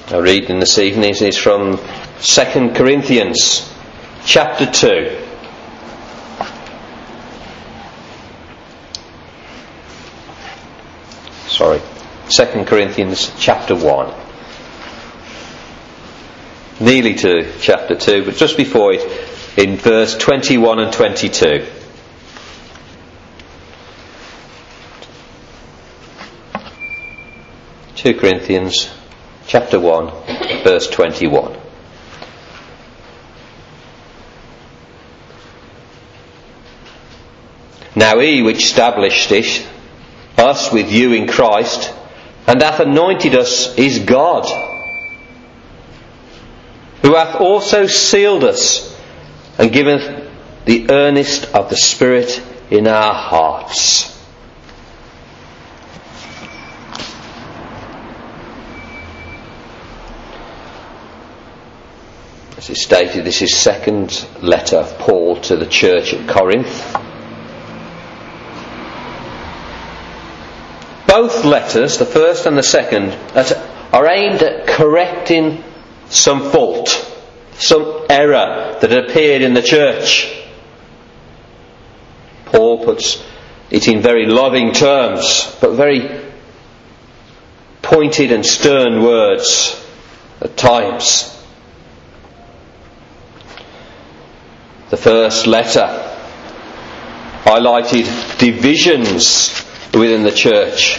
Our reading this evening is from 2 Corinthians chapter 2. Sorry, 2 Corinthians chapter 1. Nearly to chapter 2, but just before it, in verse 21 and 22. Two Corinthians chapter 1, verse 21. Now he which established us with you in Christ, and hath anointed us, is God, who hath also sealed us, and given the earnest of the Spirit in our hearts. As is stated, this is second letter of Paul to the church at Corinth. Both letters, the first and the second, are aimed at correcting some fault, some error that had appeared in the church. Paul puts it in very loving terms, but very pointed and stern words at times. The first letter highlighted divisions within the church.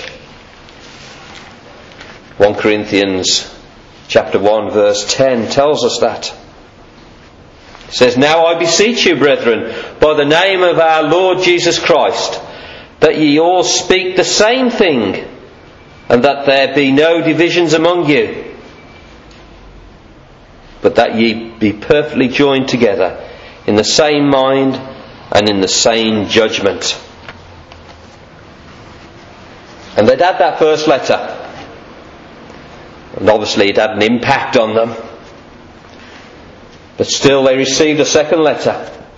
1 Corinthians chapter 1 verse 10 tells us that. It says, Now I beseech you, brethren, by the name of our Lord Jesus Christ, that ye all speak the same thing, and that there be no divisions among you, but that ye be perfectly joined together in the same mind and in the same judgment. And they'd had that first letter, and obviously it had an impact on them, but still they received a second letter.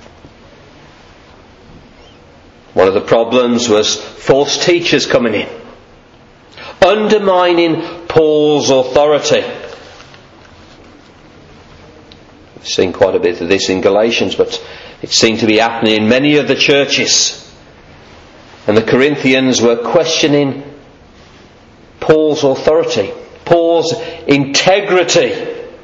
One of the problems was false teachers coming in, undermining Paul's authority. We've seen quite a bit of this in Galatians, but it seemed to be happening in many of the churches. And the Corinthians were questioning Paul's authority, Paul's integrity.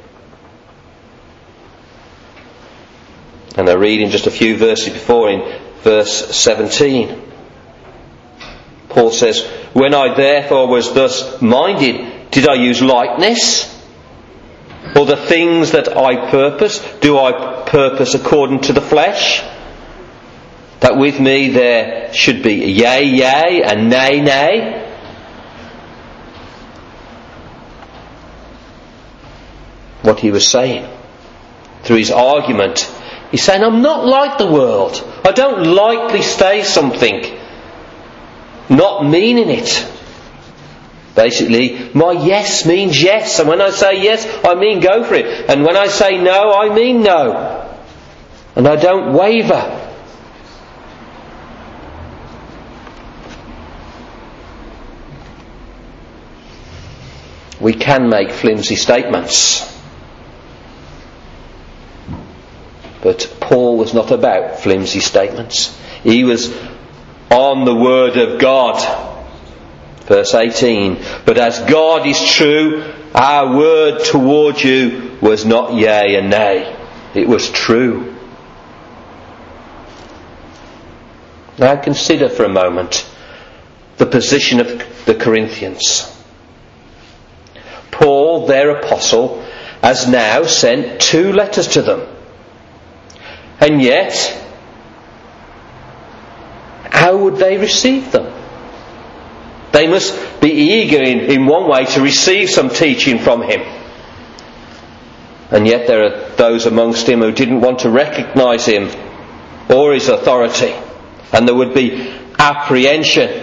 And I read in just a few verses before, in verse 17, Paul says, When I therefore was thus minded, did I use lightness? Or the things that I purpose, do I purpose according to the flesh? That with me there should be yea, yea, and nay, nay. What he was saying through his argument, he's saying, I'm not like the world. I don't lightly say something, not meaning it. Basically, my yes means yes, and when I say yes, I mean go for it. And when I say no, I mean no. And I don't waver. We can make flimsy statements. But Paul was not about flimsy statements. He was on the Word of God. Verse 18, But as God is true, our word toward you was not yea and nay. It was true. Now consider for a moment the position of the Corinthians. Paul, their apostle, has now sent 2 letters to them. And yet, how would they receive them? They must be eager in one way to receive some teaching from him. And yet there are those amongst him who didn't want to recognise him or his authority. And there would be apprehension.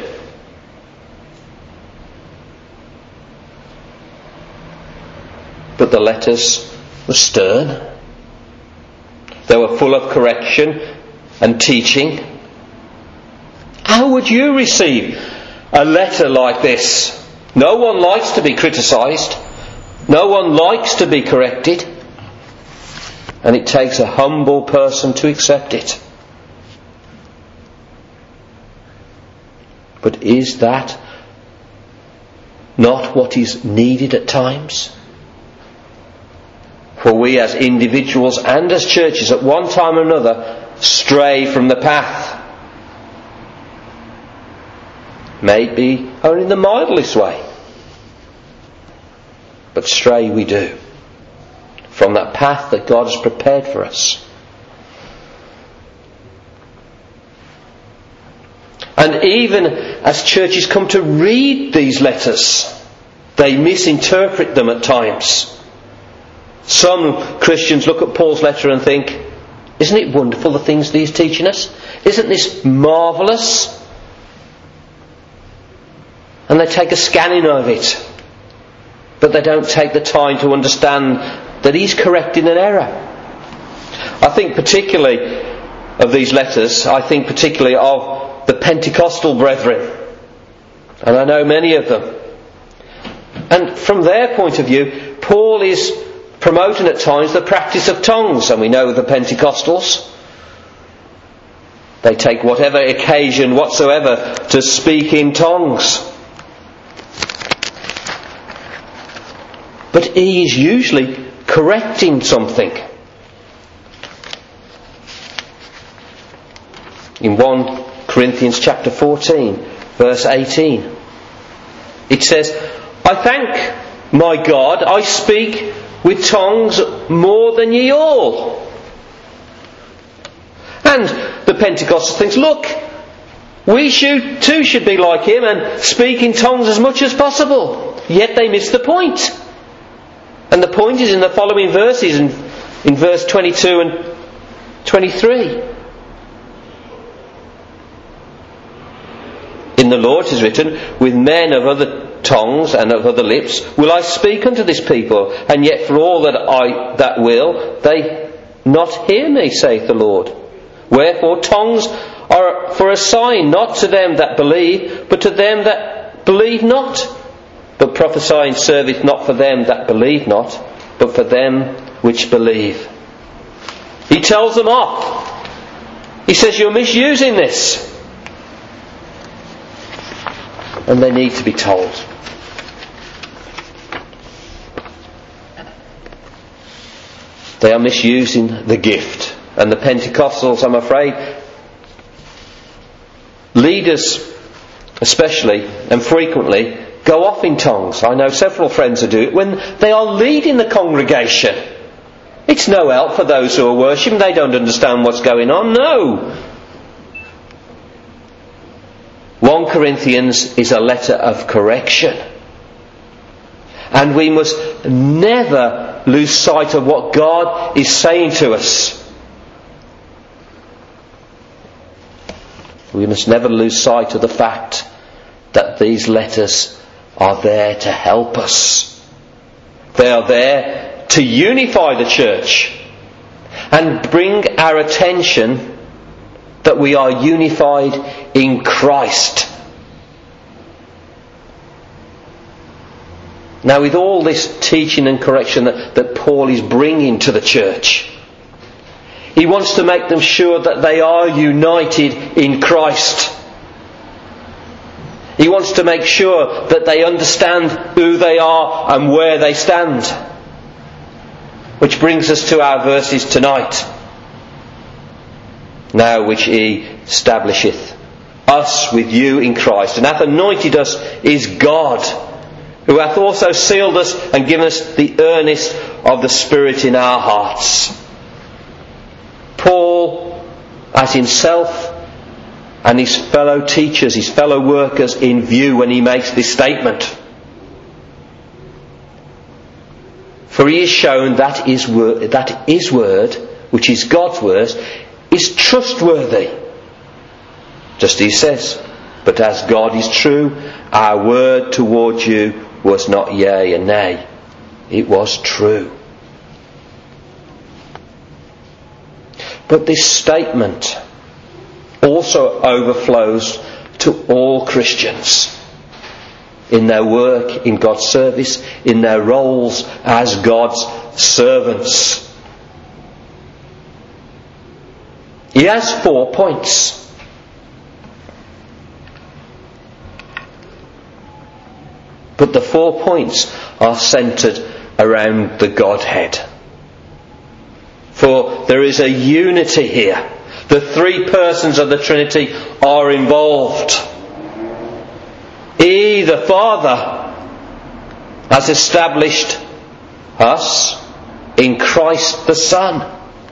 But the letters were stern. They were full of correction and teaching. How would you receive a letter like this? No one likes to be criticised. No one likes to be corrected, and it takes a humble person to accept it. But is that not what is needed at times? For we as individuals and as churches at one time or another stray from the path. Maybe only in the mildest way. But stray we do from that path that God has prepared for us. And even as churches come to read these letters, they misinterpret them at times. Some Christians look at Paul's letter and think, isn't it wonderful the things that he's teaching us? Isn't this marvellous? And they take a scanning of it. But they don't take the time to understand that he's correcting an error. I think particularly of these letters, I think particularly of the Pentecostal brethren. And I know many of them. And from their point of view, Paul is promoting at times the practice of tongues. And we know the Pentecostals, they take whatever occasion whatsoever to speak in tongues. But he is usually correcting something. In 1 Corinthians chapter 14, verse 18, it says, I thank my God, I speak with tongues more than ye all. And the Pentecostal thinks, look, we too should be like him and speak in tongues as much as possible. Yet they miss the point. And the point is in the following verses, in verse 22 and 23. In the Lord it is written, with men of other tongues and of other lips will I speak unto this people, and yet for all that will, they not hear me, saith the Lord. Wherefore tongues are for a sign, not to them that believe, but to them that believe not. But prophesying serveth not for them that believe not, but for them which believe. He tells them off. He says, you're misusing this. And they need to be told. They are misusing the gift. And the Pentecostals, I'm afraid, leaders especially, and frequently, go off in tongues. I know several friends who do it when they are leading the congregation. It's no help for those who are worshipping. They don't understand what's going on. No. 1 Corinthians is a letter of correction. And we must never lose sight of what God is saying to us. We must never lose sight of the fact that these letters are there to help us. They are there to unify the church and bring our attention that we are unified in Christ. Now, with all this teaching and correction that Paul is bringing to the church, he wants to make them sure that they are united in Christ. He wants to make sure that they understand who they are and where they stand. Which brings us to our verses tonight. Now which he establisheth us with you in Christ, and hath anointed us is God, who hath also sealed us and given us the earnest of the Spirit in our hearts. Paul, as himself and his fellow teachers, his fellow workers in view when he makes this statement. For he has shown that his word, which is God's word, is trustworthy. Just as he says, but as God is true, our word towards you was not yea and nay. It was true. But this statement also overflows to all Christians. in their work in God's service, in their roles as God's servants. He has 4 points. But the 4 points are centred around the Godhead. For there is a unity here. The 3 persons of the Trinity are involved. He, the Father, has established us in Christ the Son.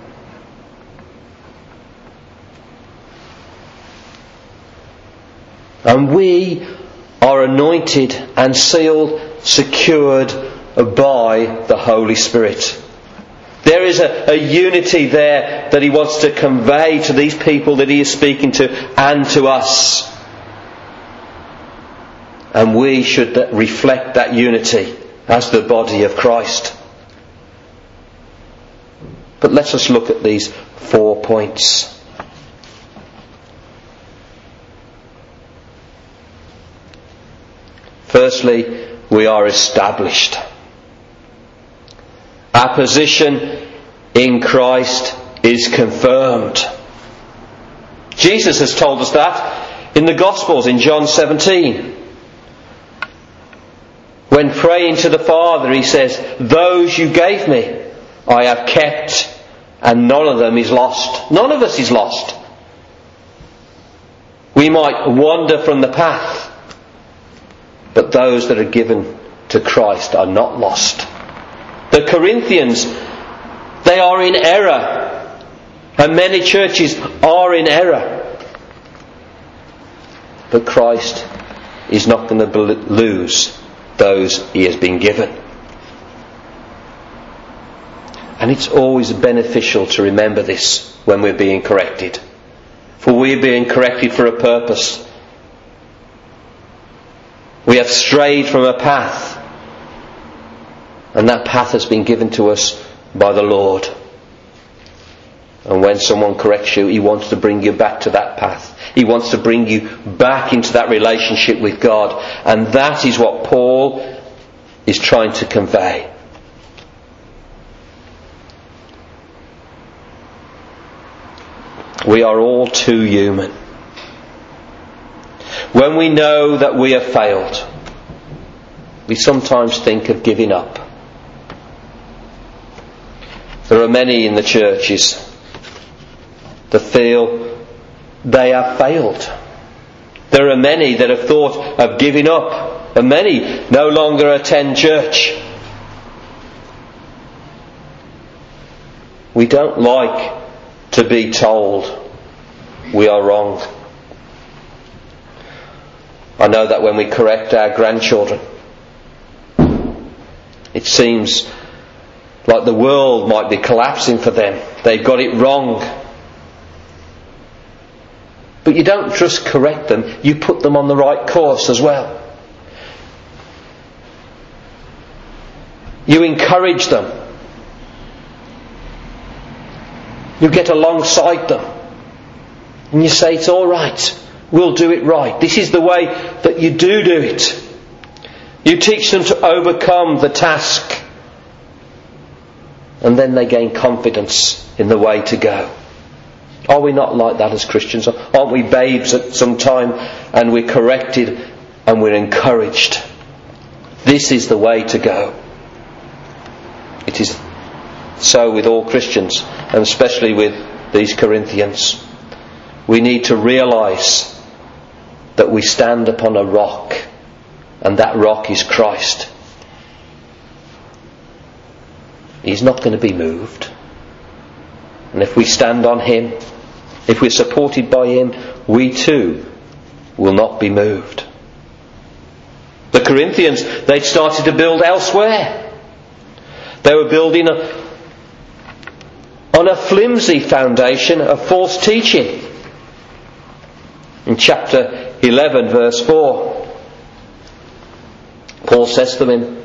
And we are anointed and sealed, secured by the Holy Spirit. There is a unity there that he wants to convey to these people that he is speaking to and to us. And we should reflect that unity as the body of Christ. But let us look at these 4 points. Firstly, we are established. Our position in Christ is confirmed. Jesus has told us that in the Gospels in John 17. When praying to the Father, he says, "Those you gave me, I have kept, and none of them is lost." None of us is lost. We might wander from the path, but those that are given to Christ are not lost. The Corinthians, they are in error. And many churches are in error. But Christ is not going to lose those he has been given. And it's always beneficial to remember this when we're being corrected. For we're being corrected for a purpose. We have strayed from a path, and that path has been given to us by the Lord. And when someone corrects you, he wants to bring you back to that path. He wants to bring you back into that relationship with God. And that is what Paul is trying to convey. We are all too human. When we know that we have failed, we sometimes think of giving up. There are many in the churches that feel they have failed. There are many that have thought of giving up, and many no longer attend church. We don't like to be told we are wrong. I know that when we correct our grandchildren, it seems like the world might be collapsing for them. They've got it wrong. But you don't just correct them, you put them on the right course as well. You encourage them. You get alongside them. And you say, it's all right. We'll do it right. This is the way that you do it. You teach them to overcome the task. And then they gain confidence in the way to go. Are we not like that as Christians? Aren't we babes at some time and we're corrected and we're encouraged? This is the way to go. It is so with all Christians, and especially with these Corinthians. We need to realise that we stand upon a rock, and that rock is Christ. He's not going to be moved. And if we stand on Him, if we're supported by Him, we too will not be moved. The Corinthians, they'd started to build elsewhere. They were building on a flimsy foundation of false teaching. In chapter 11, verse 4, Paul says to them,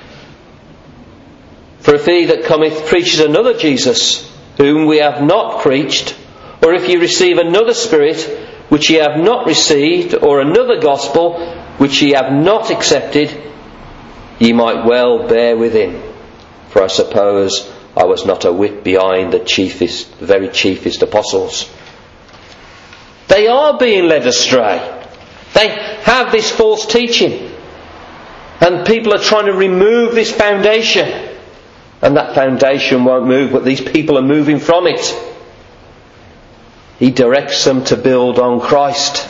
"For if he that cometh preaches another Jesus, whom we have not preached, or if ye receive another spirit, which ye have not received, or another gospel, which ye have not accepted, ye might well bear with him. For I suppose I was not a whit behind the very chiefest apostles. They are being led astray. They have this false teaching. And people are trying to remove this foundation. And that foundation won't move, but these people are moving from it. He directs them to build on Christ.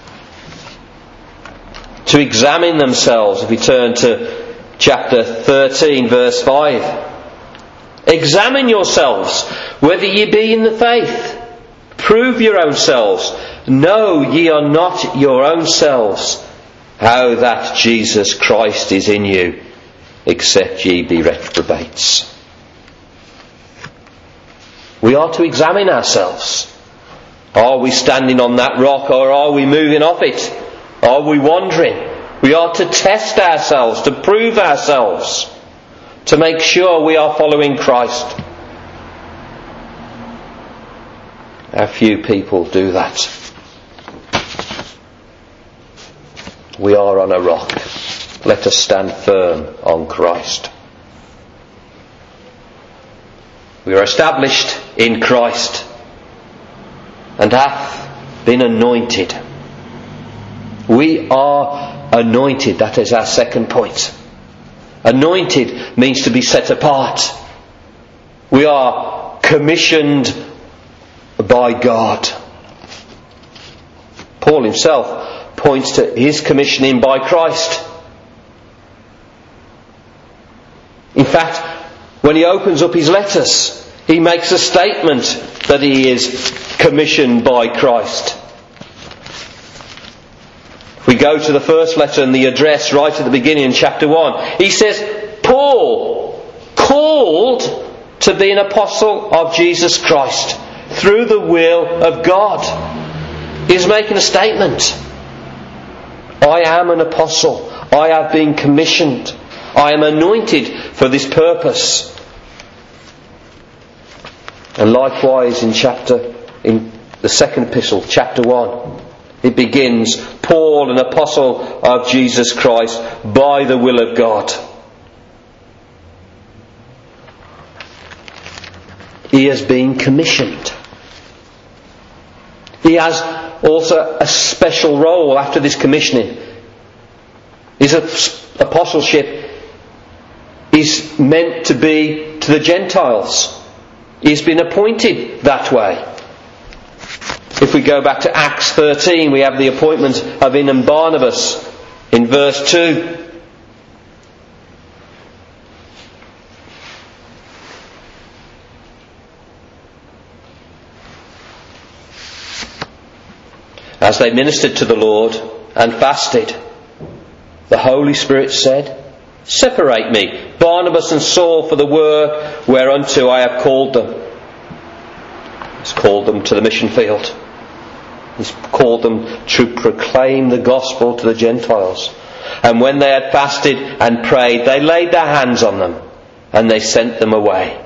To examine themselves. If we turn to chapter 13, verse 5. Examine yourselves, whether ye be in the faith. Prove your own selves. Know ye are not your own selves, how that Jesus Christ is in you, except ye be reprobates. We are to examine ourselves. Are we standing on that rock, or are we moving off it? Are we wandering? We are to test ourselves, to prove ourselves, to make sure we are following Christ. How few people do that. We are on a rock. Let us stand firm on Christ. We are established in Christ and hath been anointed. We are anointed. That is our second point. Anointed means to be set apart. We are commissioned by God. Paul himself points to his commissioning by Christ. In fact, when he opens up his letters, he makes a statement that he is commissioned by Christ. If we go to the first letter and the address right at the beginning in chapter 1, he says, Paul, called to be an apostle of Jesus Christ through the will of God. He's making a statement. I am an apostle. I have been commissioned. I am anointed for this purpose. And likewise in the second epistle, chapter 1, it begins, Paul, an apostle of Jesus Christ, by the will of God. He has been commissioned. He has also a special role after this commissioning. His apostleship is meant to be to the Gentiles. He's been appointed that way. If we go back to Acts 13, we have the appointment of him and Barnabas in verse 2. As they ministered to the Lord and fasted, the Holy Spirit said, Separate me, Barnabas and Saul, for the work whereunto I have called them. He's called them to the mission field. He's called them to proclaim the gospel to the Gentiles. And when they had fasted and prayed, they laid their hands on them and they sent them away.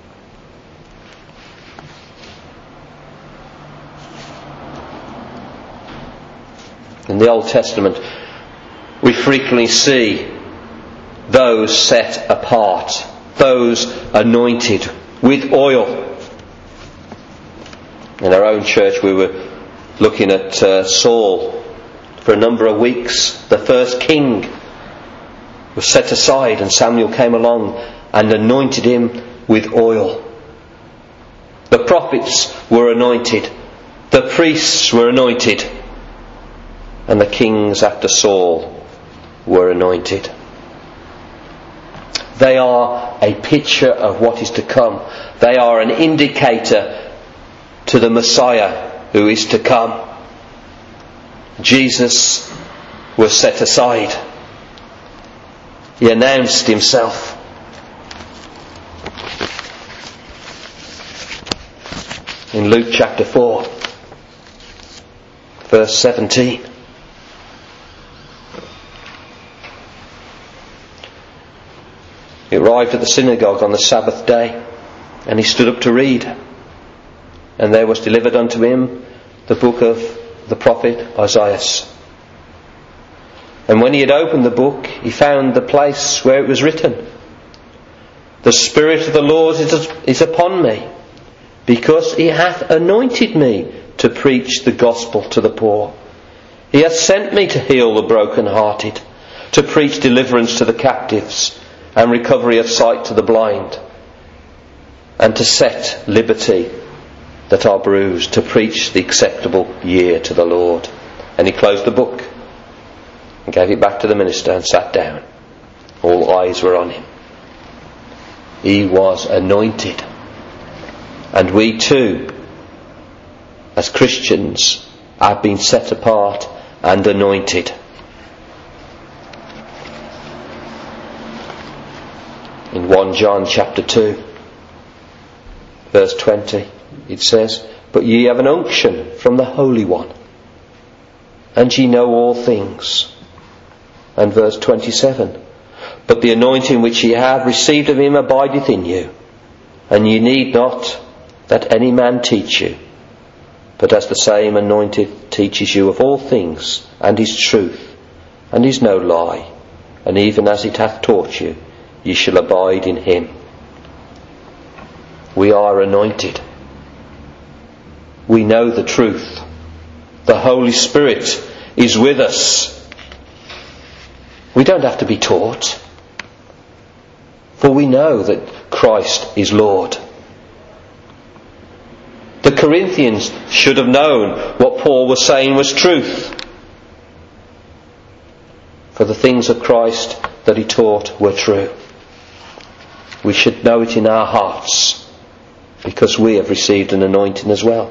In the Old Testament, we frequently see those set apart, those anointed with oil. In our own church, we were looking at Saul for a number of weeks. The first king was set aside, and Samuel came along and anointed him with oil. The prophets were anointed, the priests were anointed, and the kings after Saul were anointed. They are a picture of what is to come. They are an indicator to the Messiah who is to come. Jesus was set aside. He announced himself. In Luke chapter 4, verse 17. He arrived at the synagogue on the Sabbath day, and he stood up to read. And there was delivered unto him the book of the prophet Isaiah. And when he had opened the book, he found the place where it was written, "The Spirit of the Lord is upon me, because he hath anointed me to preach the gospel to the poor. He hath sent me to heal the brokenhearted, to preach deliverance to the captives, and recovery of sight to the blind, and to set liberty that are bruised, to preach the acceptable year to the Lord." And he closed the book and gave it back to the minister and sat down. All eyes were on him. He was anointed. And we too, as Christians, have been set apart and anointed. In 1 John chapter 2, verse 20, it says, "But ye have an unction from the Holy One, and ye know all things." And verse 27, "But the anointing which ye have received of him abideth in you, and ye need not that any man teach you, but as the same anointed teaches you of all things, and is truth, and is no lie, and even as it hath taught you, ye shall abide in him." We are anointed. We know the truth. The Holy Spirit is with us. We don't have to be taught, for we know that Christ is Lord. The Corinthians should have known what Paul was saying was truth, for the things of Christ that he taught were true. We should know it in our hearts, because we have received an anointing as well.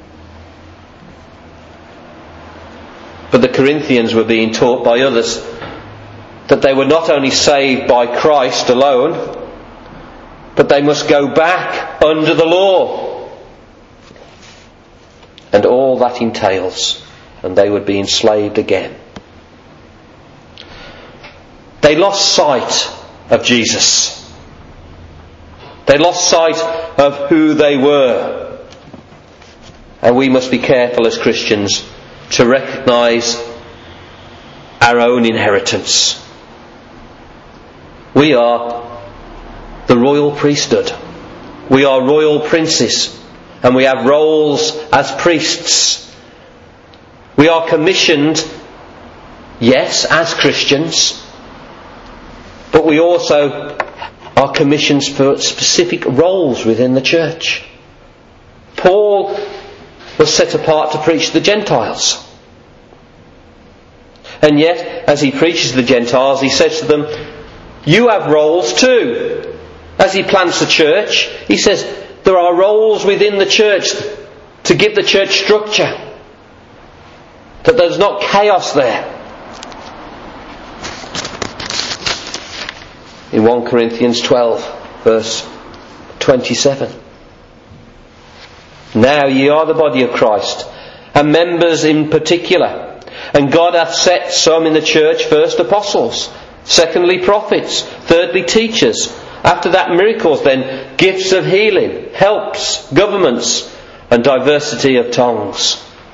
But the Corinthians were being taught by others that they were not only saved by Christ alone, but they must go back under the law. And all that entails, and they would be enslaved again. They lost sight of Jesus. They lost sight of who they were. And we must be careful as Christians to recognise our own inheritance. We are the royal priesthood. We are royal princes, and we have roles as priests. We are commissioned, yes, as Christians, but we also are commissioned for specific roles within the church. Paul was set apart to preach to the Gentiles. And yet, as he preaches to the Gentiles, he says to them, you have roles too. As he plants the church, he says there are roles within the church to give the church structure, that there's not chaos there. In 1 Corinthians 12, verse 27. Now ye are the body of Christ, and members in particular. And God hath set some in the church, first apostles, secondly prophets, thirdly teachers, after that miracles, then gifts of healing, helps, governments, and diversity of tongues.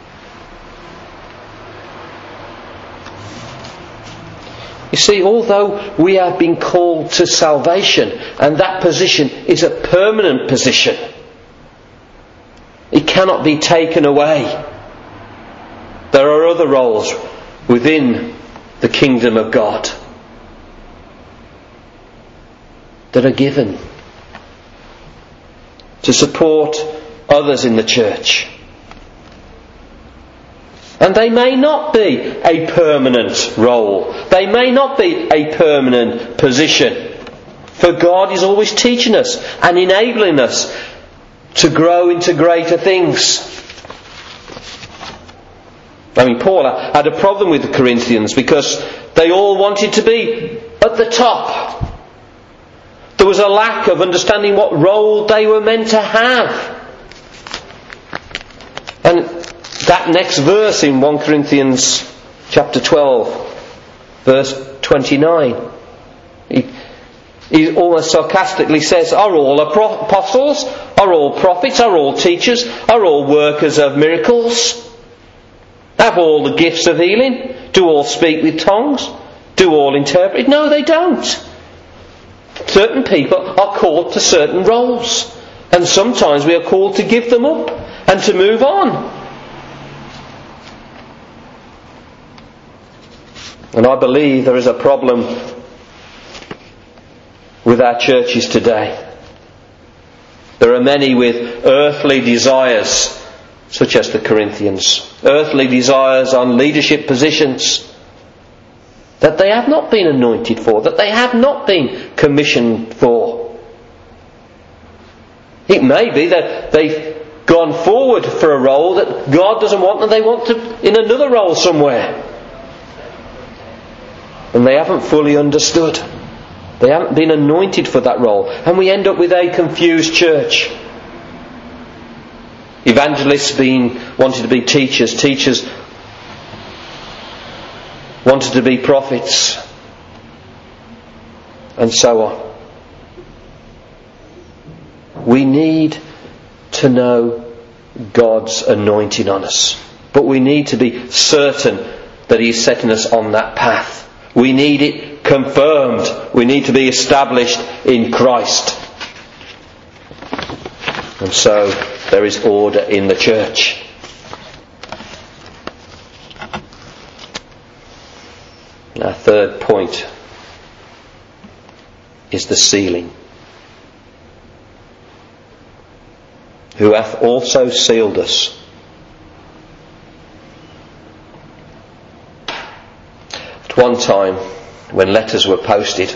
You see, although we have been called to salvation, and that position is a permanent position, it cannot be taken away. There are other roles within the kingdom of God that are given to support others in the church. And they may not be a permanent role. They may not be a permanent position. For God is always teaching us and enabling us to grow into greater things. Paul had a problem with the Corinthians because they all wanted to be at the top. There was a lack of understanding what role they were meant to have. And that next verse in 1 Corinthians chapter 12, verse 29, he almost sarcastically says, are all apostles? Are all prophets? Are all teachers? Are all workers of miracles? Have all the gifts of healing? Do all speak with tongues? Do all interpret? No, they don't. Certain people are called to certain roles. And sometimes we are called to give them up and to move on. And I believe there is a problem with our churches today. There are many with earthly desires, such as the Corinthians. Earthly desires on leadership positions that they have not been anointed for, that they have not been commissioned for. It may be that they've gone forward for a role that God doesn't want, and they want to in another role somewhere. And they haven't fully understood. They haven't been anointed for that role. And we end up with a confused church. Evangelists wanted to be teachers. Teachers wanted to be prophets. And so on. We need to know God's anointing on us. But we need to be certain that He's setting us on that path. We need it confirmed. We need to be established in Christ. And so there is order in the church. Our third point is the sealing. Who hath also sealed us. At one time, when letters were posted,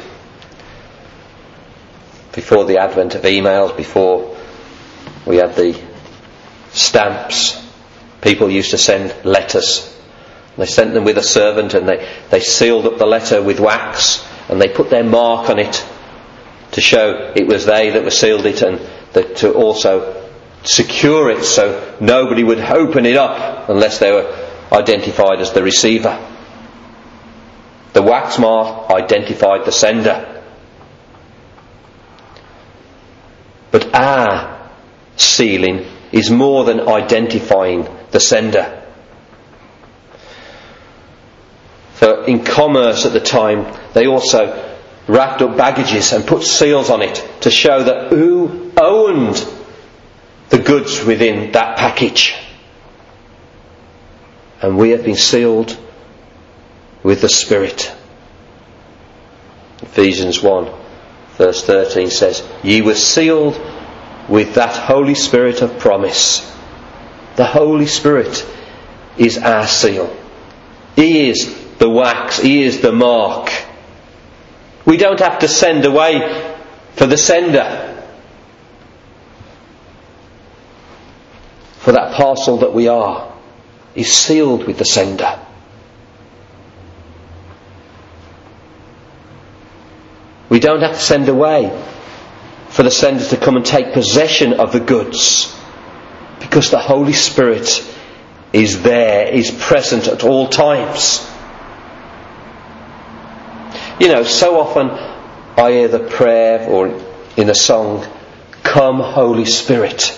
before the advent of emails, before we had the stamps, people used to send letters. They sent them with a servant, and they sealed up the letter with wax, and they put their mark on it to show it was they that were sealed it, and to also secure it so nobody would open it up unless they were identified as the receiver. The wax mark identified the sender. But our sealing is more than identifying the sender. For in commerce at the time, they also wrapped up baggages and put seals on it to show that who owned the goods within that package. And we have been sealed with the Spirit. Ephesians 1 verse 13 says, "Ye were sealed with that Holy Spirit of promise." The Holy Spirit is our seal. He is the wax. He is the mark. We don't have to send away for the sender, for that parcel that we are is sealed with the sender. We don't have to send away for the sender to come and take possession of the goods, because the Holy Spirit is there, is present at all times. You know, so often I hear the prayer, or in a song, "Come Holy Spirit."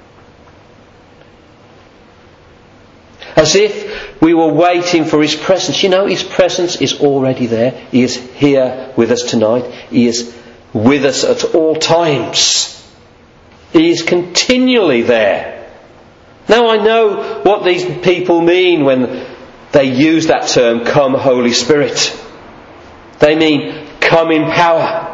As if we were waiting for His presence. You know, His presence is already there. He is here with us tonight. He is with us at all times. He is continually there. Now I know what these people mean when they use that term, "Come Holy Spirit." They mean, "Come in power."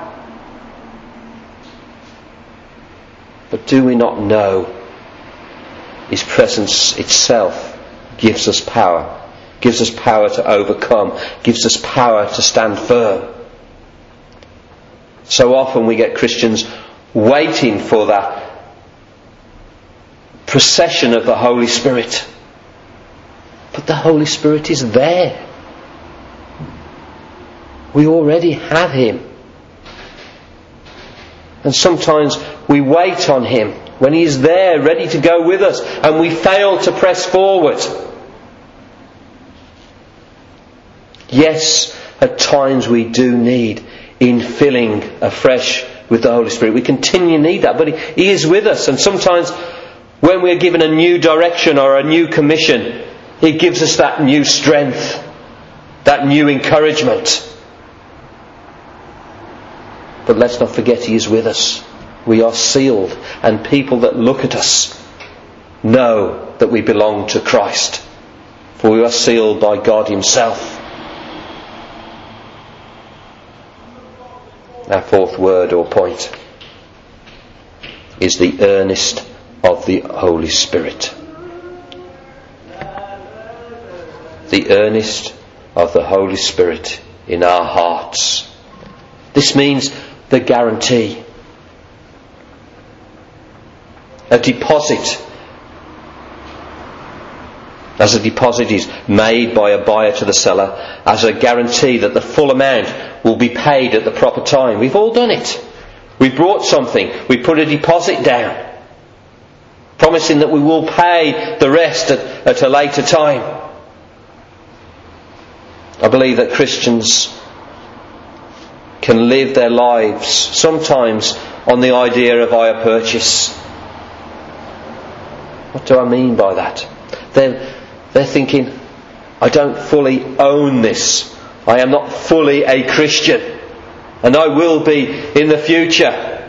But do we not know His presence itself gives us power to overcome, gives us power to stand firm? So often we get Christians waiting for that procession of the Holy Spirit. But the Holy Spirit is there. We already have Him. And sometimes we wait on Him when He is there, ready to go with us, and we fail to press forward. Yes, at times we do need infilling afresh with the Holy Spirit. We continue to need that, but He is with us. And sometimes when we're given a new direction or a new commission, He gives us that new strength, that new encouragement. But let's not forget He is with us. We are sealed, and people that look at us know that we belong to Christ, for we are sealed by God Himself. Our fourth word or point is the earnest of the Holy Spirit. The earnest of the Holy Spirit in our hearts. This means the guarantee. A deposit. As a deposit is made by a buyer to the seller, as a guarantee that the full amount will be paid at the proper time. We've all done it. We brought something, we put a deposit down, promising that we will pay the rest at a later time. I believe that Christians can live their lives sometimes on the idea of hire purchase. What do I mean by that? They're thinking, I don't fully own this. I am not fully a Christian. And I will be in the future.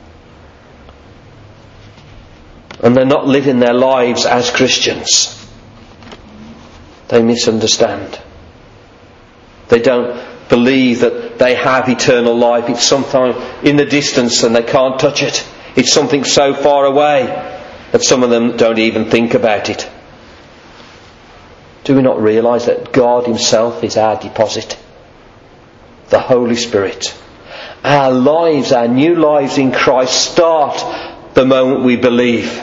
And they're not living their lives as Christians. They misunderstand. They don't believe that they have eternal life. It's sometime in the distance and they can't touch it. It's something so far away that some of them don't even think about it. Do we not realise that God Himself is our deposit? The Holy Spirit. Our lives, our new lives in Christ start the moment we believe.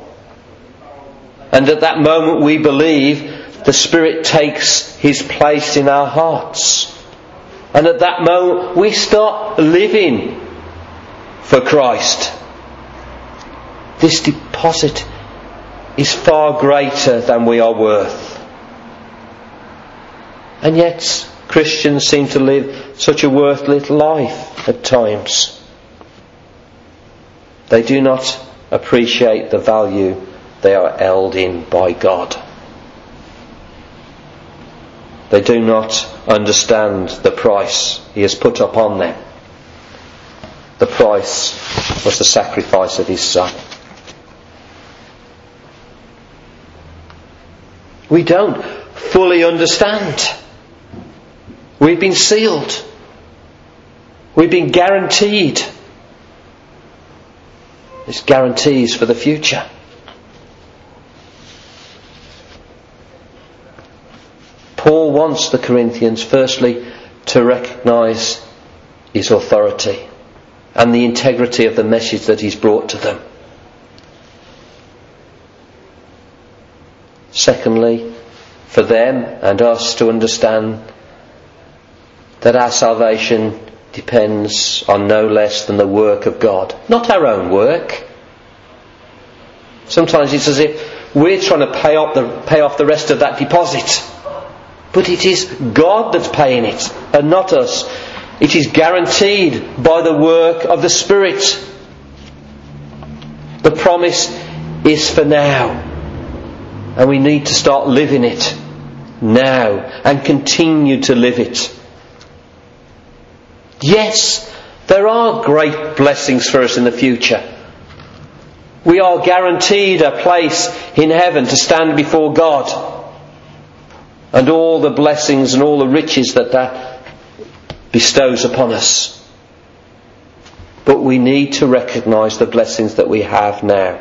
And at that moment we believe, the Spirit takes His place in our hearts. And at that moment we start living for Christ. This deposit is far greater than we are worth. And yet Christians seem to live such a worthless life at times. They do not appreciate the value they are held in by God. They do not understand the price He has put upon them. The price was the sacrifice of His Son. We don't fully understand. We've been sealed. We've been guaranteed. This guarantees for the future. Paul wants the Corinthians, firstly, to recognise his authority and the integrity of the message that he's brought to them. Secondly, for them and us to understand that our salvation depends on no less than the work of God, not our own work. Sometimes it's as if we're trying to pay off the rest of that deposit. But it is God that's paying it, and not us. It is guaranteed by the work of the Spirit. The promise is for now. And we need to start living it now and continue to live it. Yes, there are great blessings for us in the future. We are guaranteed a place in heaven to stand before God. And all the blessings and all the riches that bestows upon us. But we need to recognise the blessings that we have now.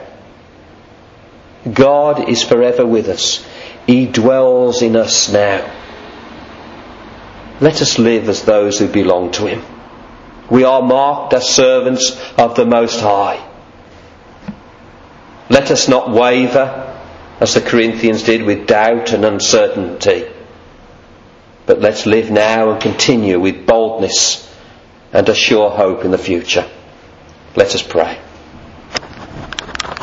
God is forever with us. He dwells in us now. Let us live as those who belong to Him. We are marked as servants of the Most High. Let us not waver, as the Corinthians did, with doubt and uncertainty. But let's live now and continue with boldness and a sure hope in the future. Let us pray.